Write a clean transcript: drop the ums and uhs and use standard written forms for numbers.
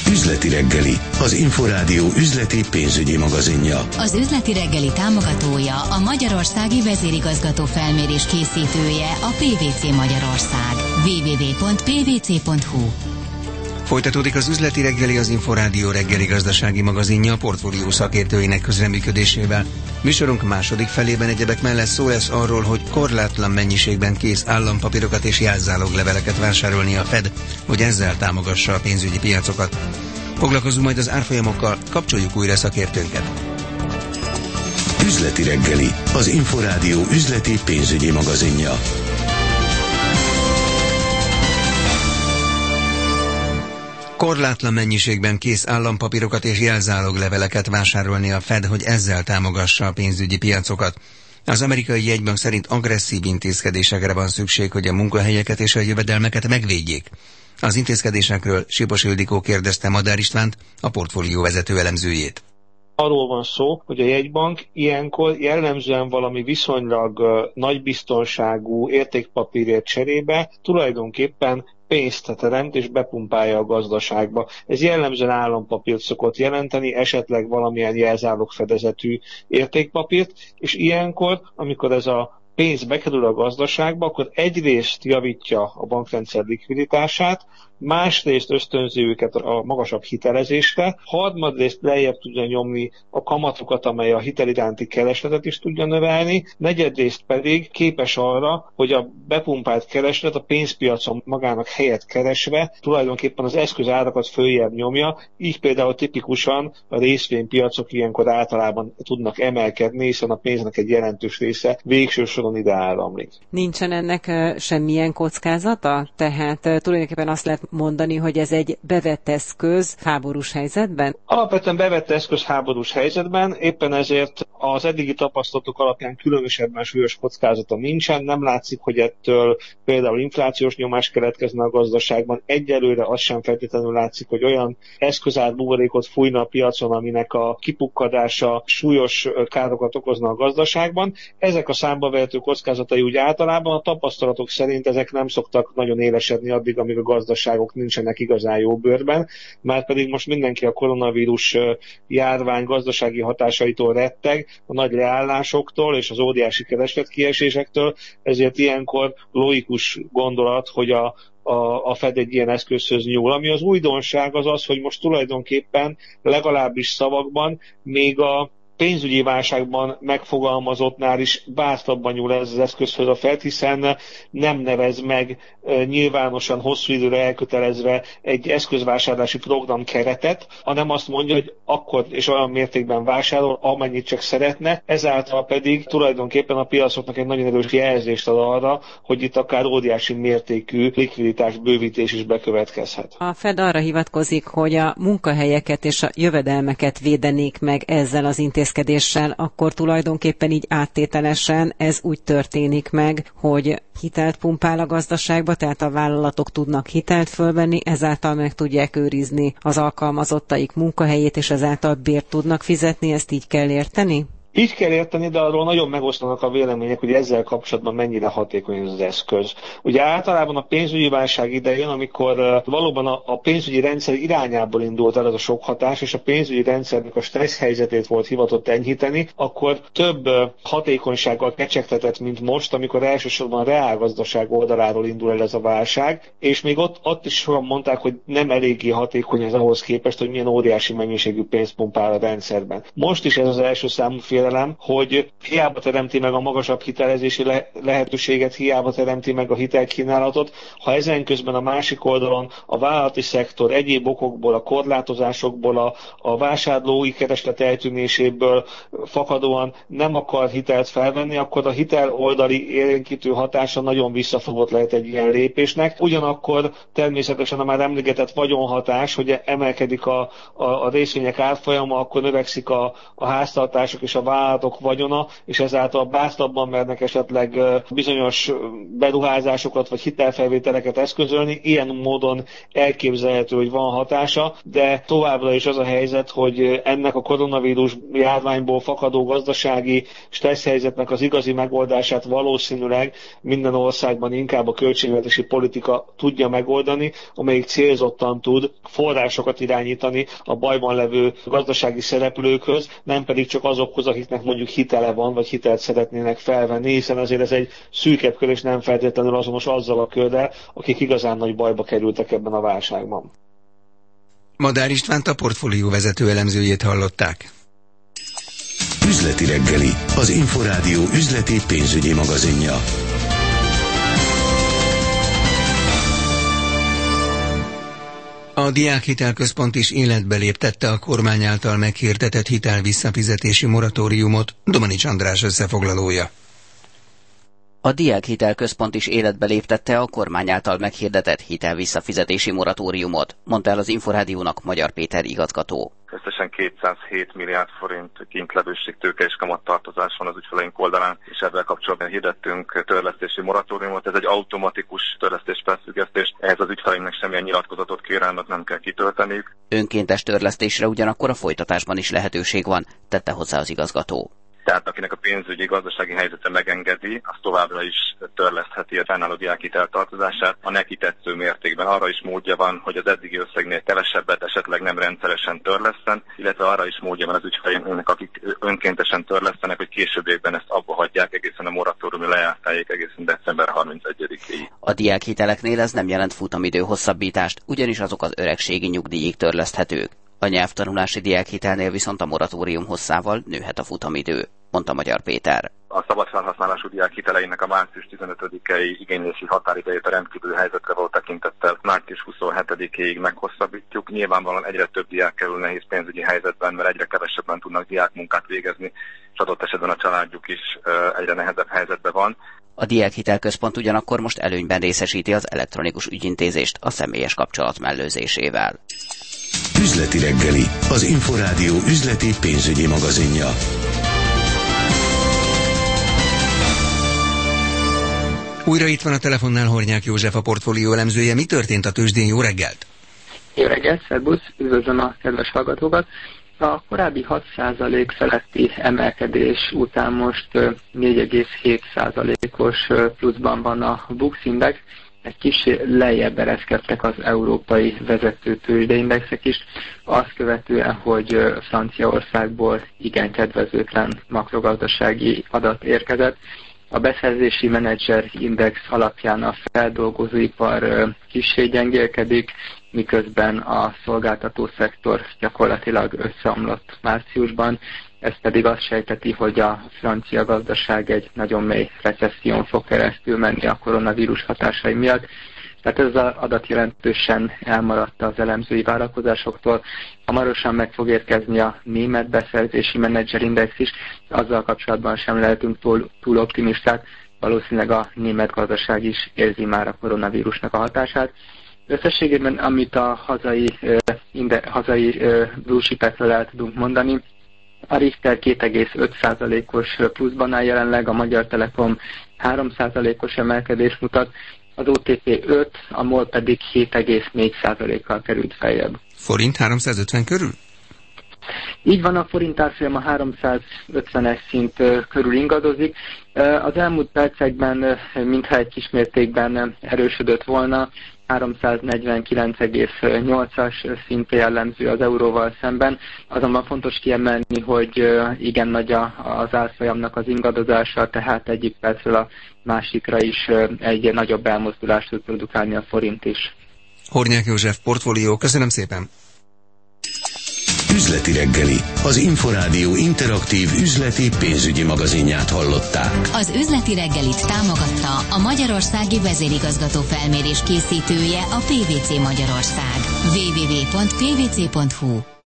Üzleti reggeli, az Inforádió üzleti pénzügyi magazinja. Az Üzleti reggeli támogatója, a Magyarországi Vezérigazgató Felmérés készítője, a PwC Magyarország. www.pwc.hu. Folytatódik az Üzleti reggeli, az Inforádió reggeli gazdasági magazinja a portfólió szakértőinek közreműködésével. Műsorunk második felében egyebek mellett szó lesz arról, hogy korlátlan mennyiségben kész állampapírokat és jelzálogleveleket vásárolni a Fed, hogy ezzel támogassa a pénzügyi piacokat. Foglalkozunk majd az árfolyamokkal, kapcsoljuk újra szakértőnket. Üzleti reggeli, az Inforádió üzleti pénzügyi magazinja. Korlátlan mennyiségben kész állampapírokat és jelzálogleveleket vásárolni a Fed, hogy ezzel támogassa a pénzügyi piacokat. Az amerikai jegybank szerint agresszív intézkedésekre van szükség, hogy a munkahelyeket és a jövedelmeket megvédjék. Az intézkedésekről Sipos Ildikó kérdezte Madár Istvánt, a portfólió vezető elemzőjét. Arról van szó, hogy a jegybank ilyenkor jellemzően valami viszonylag nagy biztonságú értékpapírért cserébe tulajdonképpen pénzt teremt és bepumpálja a gazdaságba. Ez jellemzően állampapírt szokott jelenteni, esetleg valamilyen jelzálogfedezetű értékpapírt, és ilyenkor, amikor ez a pénz bekerül a gazdaságba, akkor egyrészt javítja a bankrendszer likviditását, másrészt ösztönzi őket a magasabb hitelezésre, harmadrészt lejjebb tudja nyomni a kamatokat, amely a hitel iránti keresletet is tudja növelni, negyedrészt pedig képes arra, hogy a bepumpált kereslet a pénzpiacon magának helyet keresve tulajdonképpen az eszközárakat följebb nyomja, így például tipikusan a részvénypiacok ilyenkor általában tudnak emelkedni, hiszen a pénznek egy jelentős része végső soron ide áramlik. Nincsen ennek semmilyen kockázata? Tehát tulajdonképpen azt lehet mondani, hogy ez egy bevett eszköz háborús helyzetben? Alapvetően bevett eszköz háborús helyzetben, éppen ezért az eddigi tapasztalatok alapján különösebben súlyos kockázata nincsen, nem látszik, hogy ettől például inflációs nyomás keletkezne a gazdaságban, egyelőre az sem feltétlenül látszik, hogy olyan eszközárbuborékot fújna a piacon, aminek a kipukkadása súlyos károkat okozna a gazdaságban. Ezek a számba vehető kockázatai úgy általában a tapasztalatok szerint ezek nem szoktak nagyon élesedni addig, amíg a gazdaságok nincsenek igazán jó bőrben, márpedig most mindenki a koronavírus járvány gazdasági hatásaitól retteg, a nagy leállásoktól és az óriási keresletkiesésektől, ezért ilyenkor logikus gondolat, hogy a Fed egy ilyen eszközhöz nyúl. Ami az újdonság az az, hogy most tulajdonképpen legalábbis szavakban még a pénzügyi válságban megfogalmazottnál is bátrabban nyúl ez az eszközhöz a Fed, hiszen nem nevez meg nyilvánosan hosszú időre elkötelezve egy eszközvásárlási program keretet, hanem azt mondja, hogy akkor és olyan mértékben vásárol, amennyit csak szeretne, ezáltal pedig tulajdonképpen a piacoknak egy nagyon erős jelzést ad arra, hogy itt akár óriási mértékű likviditás bővítés is bekövetkezhet. A Fed arra hivatkozik, hogy a munkahelyeket és a jövedelmeket védenék meg ezzel az intézkedéssel, akkor tulajdonképpen így áttételesen ez úgy történik meg, hogy hitelt pumpál a gazdaságba, tehát a vállalatok tudnak hitelt fölvenni, ezáltal meg tudják őrizni az alkalmazottaik munkahelyét, és ezáltal bért tudnak fizetni, ezt így kell érteni? Így kell érteni, de arról nagyon megosztanak a vélemények, hogy ezzel kapcsolatban mennyire hatékony ez az eszköz. Ugye általában a pénzügyi válság idején, amikor valóban a pénzügyi rendszer irányából indult el ez a sok hatás, és a pénzügyi rendszernek a stressz helyzetét volt hivatott enyhíteni, akkor több hatékonysággal kecsegtetett, mint most, amikor elsősorban a reálgazdaság oldaláról indul el ez a válság, és még ott is sokan mondták, hogy nem eléggé hatékony ez ahhoz képest, hogy milyen óriási mennyiségű pénzt pumpál a rendszerben. Most is ez az első számú hogy hiába teremti meg a magasabb hitelezési lehetőséget, hiába teremti meg a hitelkínálatot, ha ezen közben a másik oldalon a vállalati szektor egyéb okokból, a korlátozásokból, a vásárlói kereslet eltűnéséből fakadóan nem akar hitelt felvenni, akkor a hitel oldali élénkítő hatása nagyon visszafogott lehet egy ilyen lépésnek. Ugyanakkor természetesen a már emlegetett vagyonhatás, hogy emelkedik a részvények árfolyama, akkor növekszik a háztartások és a vállalatok vagyona, és ezáltal bátrabban mernek esetleg bizonyos beruházásokat vagy hitelfelvételeket eszközölni. Ilyen módon elképzelhető, hogy van hatása, de továbbra is az a helyzet, hogy ennek a koronavírus járványból fakadó gazdasági stresszhelyzetnek az igazi megoldását valószínűleg minden országban inkább a költségvetési politika tudja megoldani, amelyik célzottan tud forrásokat irányítani a bajban levő gazdasági szereplőkhöz, nem pedig csak azokhoz, akiknek mondjuk hitele van, vagy hitelt szeretnének felvenni, hiszen azért ez egy szűkebb kör, és nem feltétlenül azonos azzal a körrel, akik igazán nagy bajba kerültek ebben a válságban. Madár Istvánt, a Portfólió vezető elemzőjét hallották. Üzleti reggeli, az Inforádió üzleti pénzügyi magazinja. A Diákhitelközpont is életbe léptette a kormány által meghirdetett hitelvisszafizetési moratóriumot. Domanics András összefoglalója. A Diákhitelközpont is életbe léptette a kormány által meghirdetett hitelvisszafizetési moratóriumot, mondta el az Inforádiónak Magyar Péter igazgató. Összesen 207 milliárd forint kintlevőség, tőke és kamattartozás van az ügyfeleink oldalán, és ezzel kapcsolatban hirdettünk törlesztési moratóriumot. Ez egy automatikus törlesztés-felfüggesztés, ehhez az ügyfeleinknek semmilyen nyilatkozatot, kérelmet nem kell kitölteniük. Önkéntes törlesztésre ugyanakkor a folytatásban is lehetőség van, tette hozzá az igazgató. Tehát akinek a pénzügyi, gazdasági helyzete megengedi, az továbbra is törlesztheti a fennálló diákhitel tartozását a neki tetsző mértékben. Arra is módja van, hogy az eddigi összegnél kevesebbet esetleg nem rendszeresen törleszten, illetve arra is módja van az ügyfeleinknek, akik önkéntesen törlesztenek, hogy későbbiekben ezt abba hagyják egészen a moratóriumi lejártáig egészen december 31-ig. A diákhiteleknél ez nem jelent futamidő hosszabbítást, ugyanis azok az öregségi nyugdíjig törleszthetők. A nyelvtanulási diákhitelnél viszont a moratórium hosszával nőhet a futamidő, mondta Magyar Péter. A szabad felhasználású diákhiteleinek a március 15-i igénylési határidejét a rendkívüli helyzetre való tekintettel március 27-ig meghosszabbítjuk. Nyilvánvalóan egyre több diák kerül nehéz pénzügyi helyzetben, mert egyre kevesebben tudnak diákmunkát végezni, és adott esetben a családjuk is egyre nehezebb helyzetben van. A Diákhitelközpont ugyanakkor most előnyben részesíti az elektronikus ügyintézést a személyes kapcsolat mellőzésével. Üzleti reggeli, az Inforádió üzleti pénzügyi magazinja. Újra itt van a telefonnál Hornyák József, a Portfólió elemzője. Mi történt a tőzsdén? Jó reggelt! Jó reggelt, szervusz, üdvözlöm a kedves hallgatókat! A korábbi 6% feletti emelkedés után most 4,7%-os pluszban van a Bux Index. Egy kis lejjebb ereszkedtek az európai vezető tőzsdeindexek is, azt követően, hogy Franciaországból igen kedvezőtlen makrogazdasági adat érkezett. A beszerzési menedzser index alapján a feldolgozóipar kissé gyengélkedik, miközben a szolgáltató szektor gyakorlatilag összeomlott márciusban. Ez pedig azt sejteti, hogy a francia gazdaság egy nagyon mély recesszión fog keresztül menni a koronavírus hatásai miatt. Tehát ez az adat jelentősen elmaradt az elemzői várakozásoktól. Hamarosan meg fog érkezni a német beszerzési menedzserindex is, azzal kapcsolatban sem lehetünk túl optimisták. Valószínűleg a német gazdaság is érzi már a koronavírusnak a hatását. Összességében, amit a hazai blue chipekről el tudunk mondani, a Richter 2,5%-os pluszban áll jelenleg, a Magyar Telekom 3%-os emelkedést mutat, az OTP 5, a MOL pedig 7,4%-kal került feljebb. Forint 350 körül? Így van, a forint árfolyama 350-es szint körül ingadozik. Az elmúlt percekben mintha egy kismértékben erősödött volna, 349,8-as szint jellemző az euróval szemben. Azonban fontos kiemelni, hogy igen nagy az árfolyamnak az ingadozása, tehát egyik percről a másikra is egy nagyobb elmozdulást tud produkálni a forint is. Hornyák József, Portfólió, köszönöm szépen! Üzleti reggeli, az Inforádió interaktív üzleti pénzügyi magazinját hallották. Az üzleti reggelit támogatta a magyarországi vezérigazgató felmérés készítője, a PwC Magyarország. www.pwc.hu